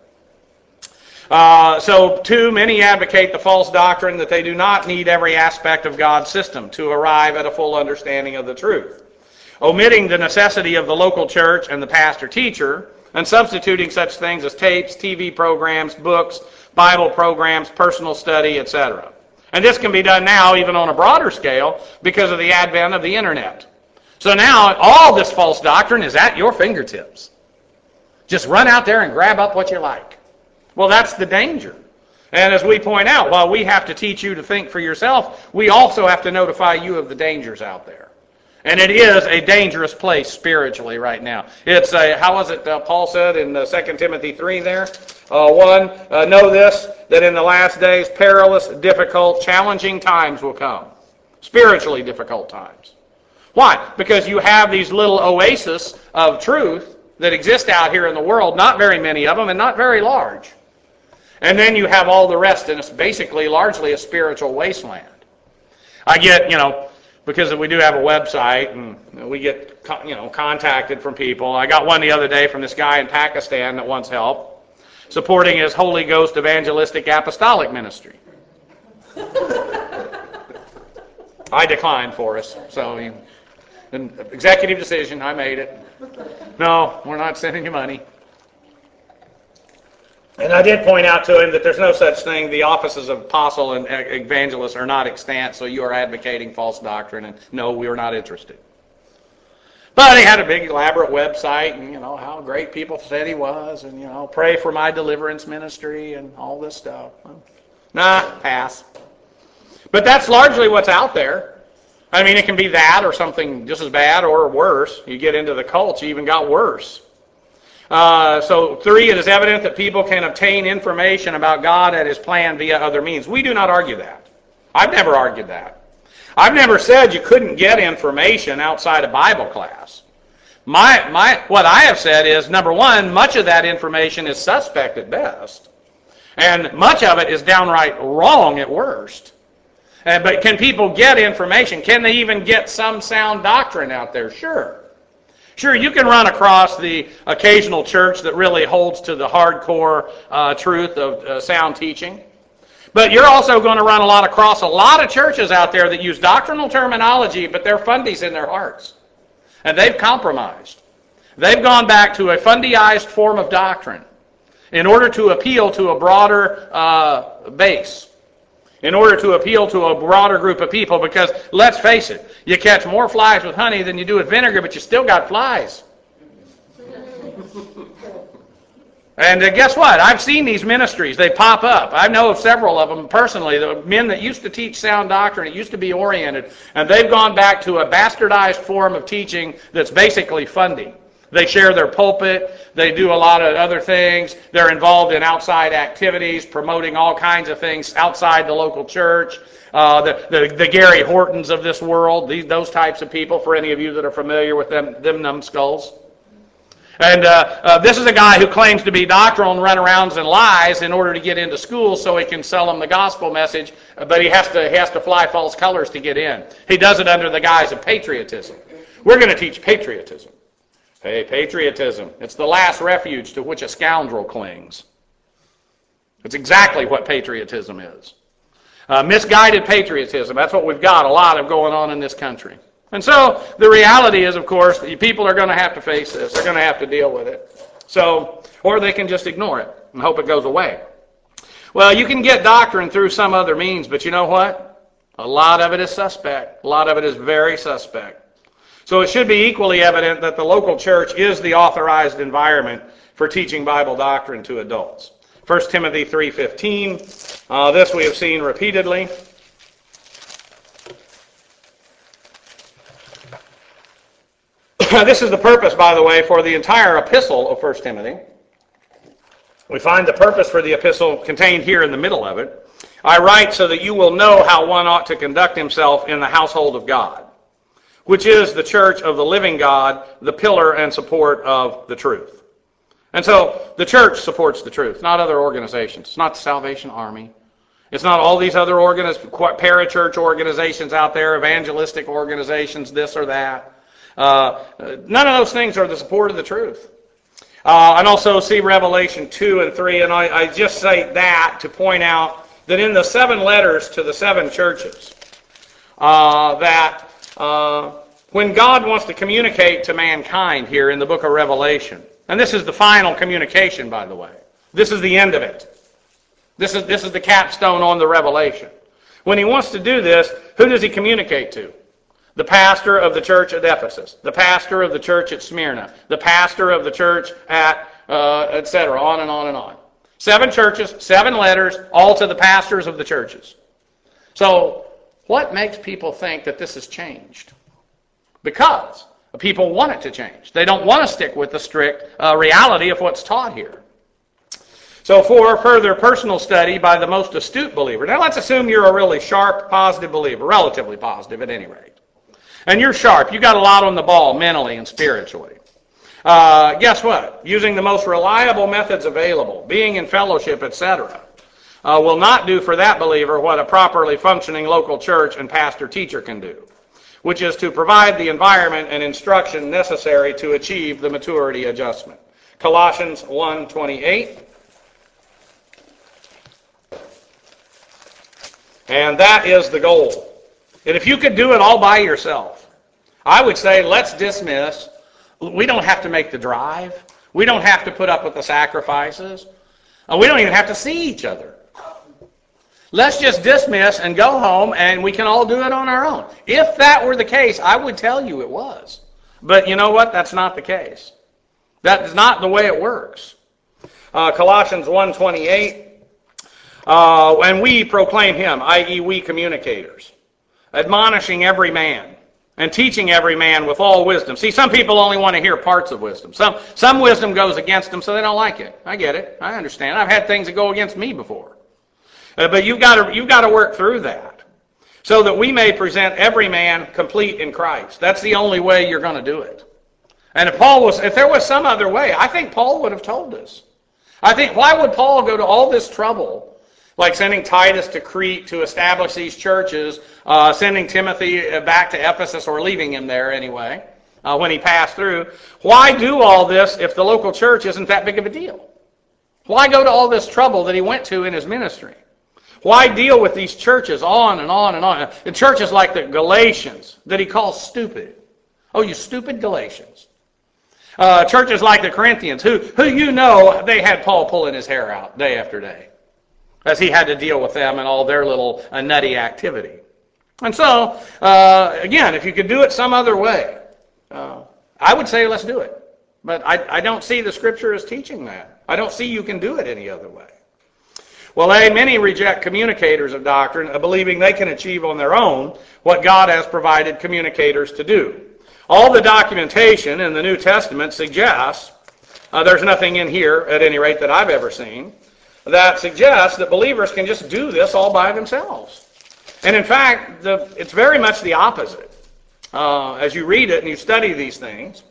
So, too, many advocate the false doctrine that they do not need every aspect of God's system to arrive at a full understanding of the truth, omitting the necessity of the local church and the pastor-teacher, and substituting such things as tapes, TV programs, books, Bible programs, personal study, etc. And this can be done now even on a broader scale because of the advent of the Internet. So now all this false doctrine is at your fingertips. Just run out there and grab up what you like. Well, that's the danger. And as we point out, while we have to teach you to think for yourself, we also have to notify you of the dangers out there. And it is a dangerous place spiritually right now. It's how was it Paul said in 2 Timothy 3 there? Know this, that in the last days perilous, difficult, challenging times will come. Spiritually difficult times. Why? Because you have these little oases of truth that exist out here in the world, not very many of them and not very large. And then you have all the rest, and it's basically largely a spiritual wasteland. I get, because we do have a website, and we get, contacted from people. I got one the other day from this guy in Pakistan that wants help, supporting his Holy Ghost Evangelistic Apostolic Ministry. I declined for us, so an executive decision, I made it. No, we're not sending you money. And I did point out to him that there's no such thing. The offices of apostle and evangelist are not extant, so you are advocating false doctrine, and no, we are not interested. But he had a big elaborate website, and how great people said he was, and pray for my deliverance ministry and all this stuff. Nah, pass. But that's largely what's out there. I mean, it can be that or something just as bad or worse. You get into the cults, you even got worse. So 3, it is evident that people can obtain information about God and His plan via other means. We do not argue that. I've never argued that. I've never said you couldn't get information outside of Bible class. What I have said is, number one, much of that information is suspect at best, and much of it is downright wrong at worst. But can people get information? Can they even get some sound doctrine out there? Sure. Sure, you can run across the occasional church that really holds to the hardcore truth of sound teaching. But you're also going to run across a lot of churches out there that use doctrinal terminology, but they're fundies in their hearts. And they've compromised. They've gone back to a fundiized form of doctrine in order to appeal to a broader base, in order to appeal to a broader group of people, because let's face it, you catch more flies with honey than you do with vinegar, but you still got flies. And guess what? I've seen these ministries. They pop up. I know of several of them personally, the men that used to teach sound doctrine, it used to be oriented, and they've gone back to a bastardized form of teaching that's basically fundy. They share their pulpit. They do a lot of other things. They're involved in outside activities, promoting all kinds of things outside the local church. The Gary Hortons of this world, those types of people, for any of you that are familiar with them numbskulls. And this is a guy who claims to be doctrinal and runarounds and lies in order to get into school so he can sell them the gospel message, but he has to fly false colors to get in. He does it under the guise of patriotism. We're going to teach patriotism. Hey, patriotism. It's the last refuge to which a scoundrel clings. It's exactly what patriotism is. Misguided patriotism. That's what we've got a lot of going on in this country. And so the reality is, of course, people are going to have to face this. They're going to have to deal with it. So, or they can just ignore it and hope it goes away. Well, you can get doctrine through some other means, but you know what? A lot of it is suspect. A lot of it is very suspect. So it should be equally evident that the local church is the authorized environment for teaching Bible doctrine to adults. 1 Timothy 3:15, this we have seen repeatedly. This is the purpose, by the way, for the entire epistle of 1 Timothy. We find the purpose for the epistle contained here in the middle of it. I write so that you will know how one ought to conduct himself in the household of God, which is the church of the living God, the pillar and support of the truth. And so the church supports the truth, not other organizations. It's not the Salvation Army. It's not all these other parachurch organizations out there, evangelistic organizations, this or that. None of those things are the support of the truth. And also see Revelation 2 and 3, and I just say that to point out that in the 7 letters to the 7 churches, that when God wants to communicate to mankind here in the book of Revelation, and this is the final communication, by the way. This is the end of it. This is the capstone on the revelation. When he wants to do this, who does he communicate to? The pastor of the church at Ephesus, the pastor of the church at Smyrna, the pastor of the church at, etc., on and on and on. 7 churches, 7 letters, all to the pastors of the churches. So, what makes people think that this has changed? Because people want it to change. They don't want to stick with the strict reality of what's taught here. So for further personal study by the most astute believer, now let's assume you're a really sharp, positive believer, relatively positive at any rate. And you're sharp. You got a lot on the ball mentally and spiritually. Guess what? Using the most reliable methods available, being in fellowship, etc., will not do for that believer what a properly functioning local church and pastor-teacher can do, which is to provide the environment and instruction necessary to achieve the maturity adjustment. Colossians 1:28. And that is the goal. And if you could do it all by yourself, I would say let's dismiss. We don't have to make the drive. We don't have to put up with the sacrifices. We don't even have to see each other. Let's just dismiss and go home, and we can all do it on our own. If that were the case, I would tell you it was. But you know what? That's not the case. That is not the way it works. Colossians 1:28, and we proclaim him, i.e. we communicators, admonishing every man and teaching every man with all wisdom. See, some people only want to hear parts of wisdom. Some wisdom goes against them, so they don't like it. I get it. I understand. I've had things that go against me before. But you've got to work through that so that we may present every man complete in Christ. That's the only way you're going to do it. And if there was some other way, I think Paul would have told us. Why would Paul go to all this trouble, like sending Titus to Crete to establish these churches, sending Timothy back to Ephesus, or leaving him there anyway, when he passed through? Why do all this if the local church isn't that big of a deal? Why go to all this trouble that he went to in his ministry? Why deal with these churches on and on and on? The churches like the Galatians that he calls stupid. Oh, you stupid Galatians. Churches like the Corinthians, who they had Paul pulling his hair out day after day, as he had to deal with them and all their little nutty activity. And so, again, if you could do it some other way, I would say let's do it. But I don't see the Scripture as teaching that. I don't see you can do it any other way. Well, many reject communicators of doctrine, believing they can achieve on their own what God has provided communicators to do. All the documentation in the New Testament suggests, there's nothing in here, at any rate, that I've ever seen, that suggests that believers can just do this all by themselves. And in fact, it's very much the opposite. As you read it and you study these things,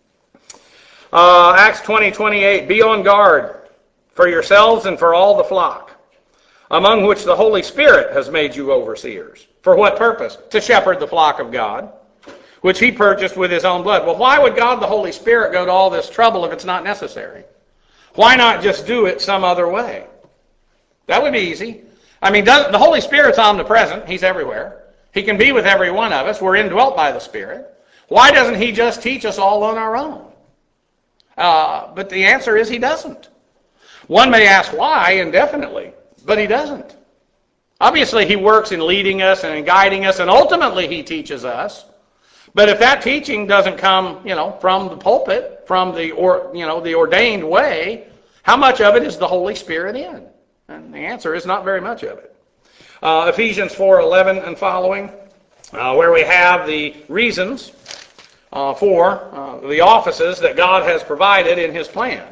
Acts 20:28, be on guard for yourselves and for all the flock, among which the Holy Spirit has made you overseers. For what purpose? To shepherd the flock of God, which he purchased with his own blood. Well, why would God the Holy Spirit go to all this trouble if it's not necessary? Why not just do it some other way? That would be easy. I mean, the Holy Spirit's omnipresent. He's everywhere. He can be with every one of us. We're indwelt by the Spirit. Why doesn't he just teach us all on our own? But the answer is he doesn't. One may ask why indefinitely, but he doesn't. Obviously, he works in leading us and in guiding us, and ultimately he teaches us. But if that teaching doesn't come, from the pulpit, from the ordained way, how much of it is the Holy Spirit in? And the answer is not very much of it. Ephesians 4:11 and following, where we have the reasons for the offices that God has provided in his plan.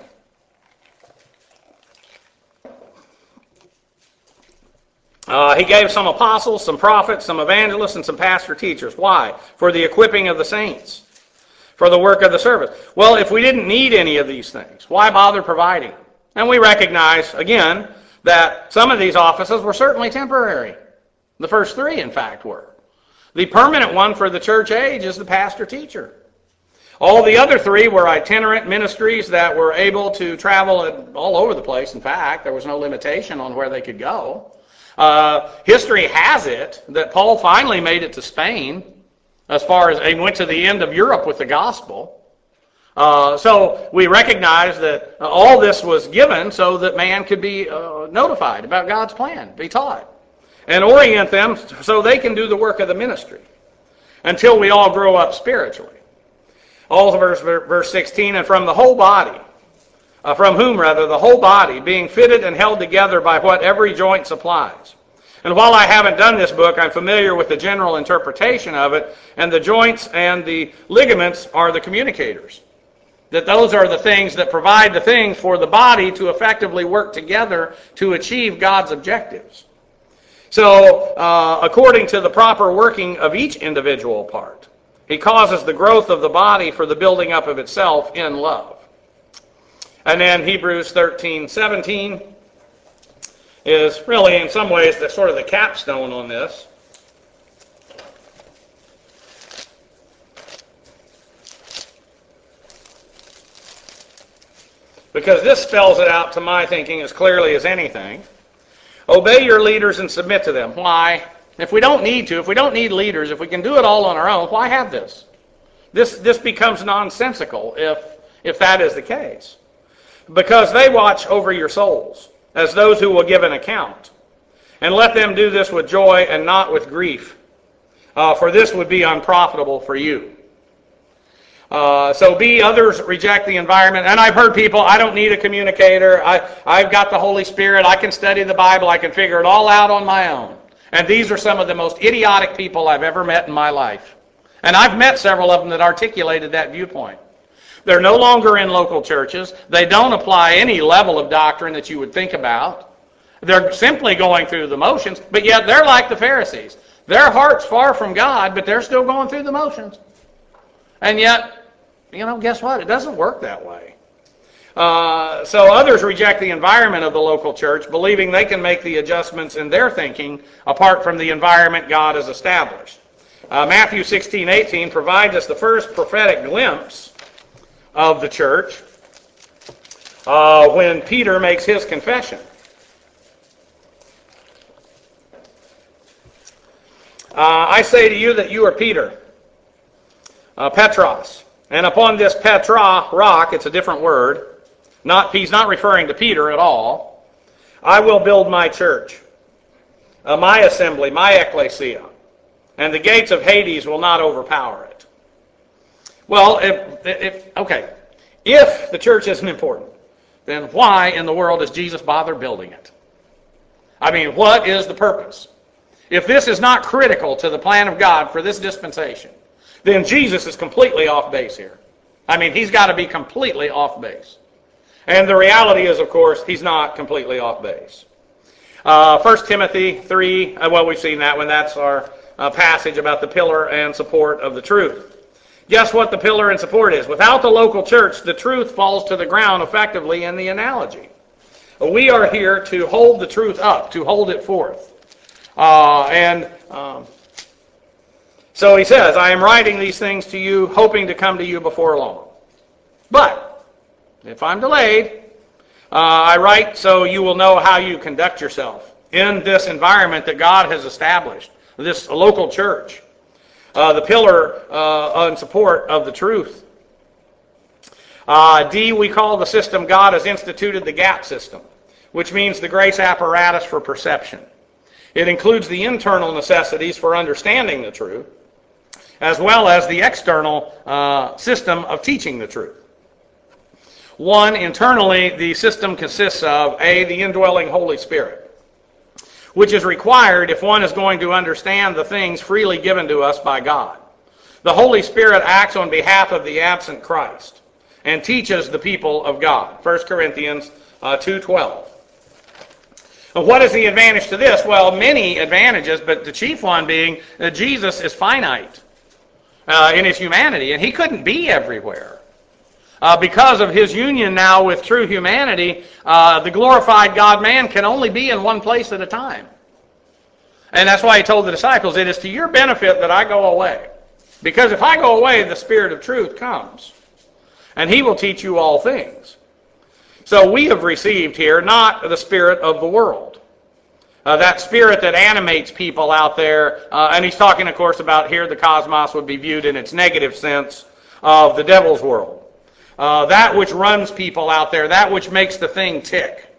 He gave some apostles, some prophets, some evangelists, and some pastor teachers. Why? For the equipping of the saints, for the work of the service. Well, if we didn't need any of these things, why bother providing? And we recognize, again, that some of these offices were certainly temporary. The first three, in fact, were. The permanent one for the church age is the pastor-teacher. All the other three were itinerant ministries that were able to travel all over the place. In fact, there was no limitation on where they could go. History has it that Paul finally made it to Spain, as far as he went to the end of Europe with the gospel. So we recognize that all this was given so that man could be notified about God's plan, be taught, and orient them so they can do the work of the ministry until we all grow up spiritually. Also, verse 16, and from the whole body, from whom the whole body, being fitted and held together by what every joint supplies. And while I haven't done this book, I'm familiar with the general interpretation of it, and the joints and the ligaments are the communicators. That those are the things that provide the things for the body to effectively work together to achieve God's objectives. So, according to the proper working of each individual part, he causes the growth of the body for the building up of itself in love. And then Hebrews 13:17 is really, in some ways, the sort of the capstone on this. Because this spells it out to my thinking as clearly as anything. Obey your leaders and submit to them. Why? If we don't need leaders, if we can do it all on our own, why have this? This becomes nonsensical if that is the case. Because they watch over your souls as those who will give an account. And let them do this with joy and not with grief, for this would be unprofitable for you. So B, others reject the environment. And I've heard people, I don't need a communicator. I've got the Holy Spirit. I can study the Bible. I can figure it all out on my own. And these are some of the most idiotic people I've ever met in my life. And I've met several of them that articulated that viewpoint. They're no longer in local churches. They don't apply any level of doctrine that you would think about. They're simply going through the motions, but yet they're like the Pharisees. Their heart's far from God, but they're still going through the motions. And yet, guess what? It doesn't work that way. So others reject the environment of the local church, believing they can make the adjustments in their thinking apart from the environment God has established. Matthew 16:18 provides us the first prophetic glimpse of the church when Peter makes his confession. I say to you that you are Peter, Petros, and upon this Petra, rock, it's a different word. He's not referring to Peter at all. I will build my church, my assembly, my ecclesia, and the gates of Hades will not overpower it. Well, if the church isn't important, then why in the world does Jesus bother building it? I mean, what is the purpose? If this is not critical to the plan of God for this dispensation, then Jesus is completely off base here. I mean, he's got to be completely off base. And the reality is, of course, he's not completely off base. 1 Timothy 3, we've seen that one. That's our passage about the pillar and support of the truth. Guess what the pillar and support is? Without the local church, the truth falls to the ground effectively in the analogy. We are here to hold the truth up, to hold it forth. So he says, I am writing these things to you, hoping to come to you before long. But if I'm delayed, I write so you will know how you conduct yourself in this environment that God has established, this local church, the pillar and support of the truth. D, we call the system God has instituted the gap system, which means the grace apparatus for perception. It includes the internal necessities for understanding the truth, as well as the external system of teaching the truth. One, internally, the system consists of, A, the indwelling Holy Spirit, which is required if one is going to understand the things freely given to us by God. The Holy Spirit acts on behalf of the absent Christ and teaches the people of God. 1 Corinthians 2:12. What is the advantage to this? Well, many advantages, but the chief one being that Jesus is finite in his humanity, and he couldn't be everywhere. Because of his union now with true humanity, the glorified God-man can only be in one place at a time. And that's why he told the disciples, it is to your benefit that I go away. Because if I go away, the Spirit of truth comes, and he will teach you all things. So we have received here not the spirit of the world. That spirit that animates people out there, and he's talking, of course, about here the cosmos would be viewed in its negative sense of the devil's world. That which runs people out there, that which makes the thing tick.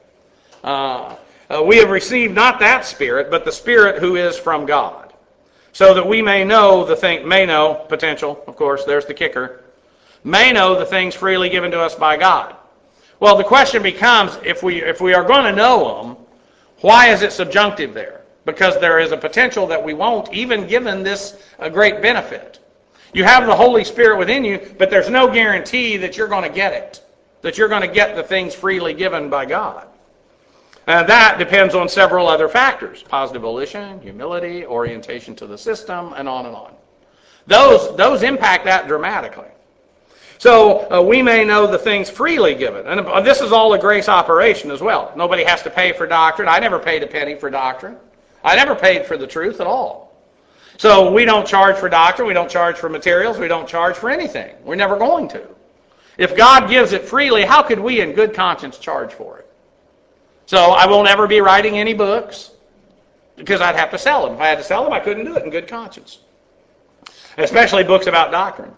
We have received not that spirit, but the Spirit who is from God, so that we may know potential, of course, there's the kicker, may know the things freely given to us by God. Well, the question becomes, if we are going to know them, why is it subjunctive there? Because there is a potential that we won't, even given this great benefit. You have the Holy Spirit within you, but there's no guarantee that you're going to get it, that you're going to get the things freely given by God. And that depends on several other factors: positive volition, humility, orientation to the system, and on and on. Those impact that dramatically. So we may know the things freely given. And this is all a grace operation as well. Nobody has to pay for doctrine. I never paid a penny for doctrine. I never paid for the truth at all. So we don't charge for doctrine. We don't charge for materials. We don't charge for anything. We're never going to. If God gives it freely, how could we in good conscience charge for it? So I won't ever be writing any books because I'd have to sell them. If I had to sell them, I couldn't do it in good conscience. Especially books about doctrine.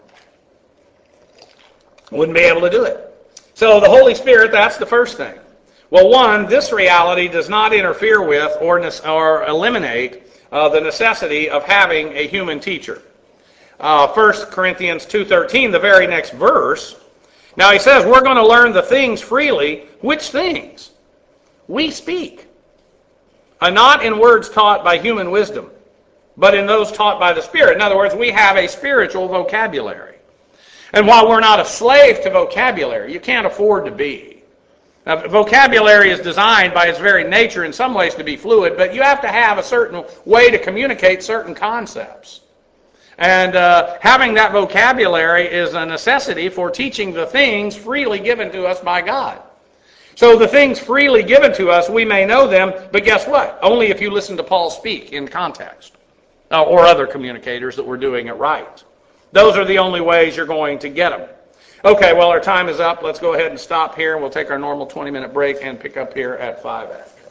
Wouldn't be able to do it. So the Holy Spirit, that's the first thing. Well, one, this reality does not interfere with or eliminate the necessity of having a human teacher. 1 Corinthians 2:13, the very next verse. Now he says, we're going to learn the things freely. Which things? We speak. Not in words taught by human wisdom, but in those taught by the Spirit. In other words, we have a spiritual vocabulary. And while we're not a slave to vocabulary, you can't afford to be. Now, vocabulary is designed by its very nature in some ways to be fluid, but you have to have a certain way to communicate certain concepts. And having that vocabulary is a necessity for teaching the things freely given to us by God. So the things freely given to us, we may know them, but guess what? Only if you listen to Paul speak in context, or other communicators that were doing it right. Those are the only ways you're going to get them. Okay, well, our time is up. Let's go ahead and stop here, and we'll take our normal 20-minute break and pick up here at 5 after.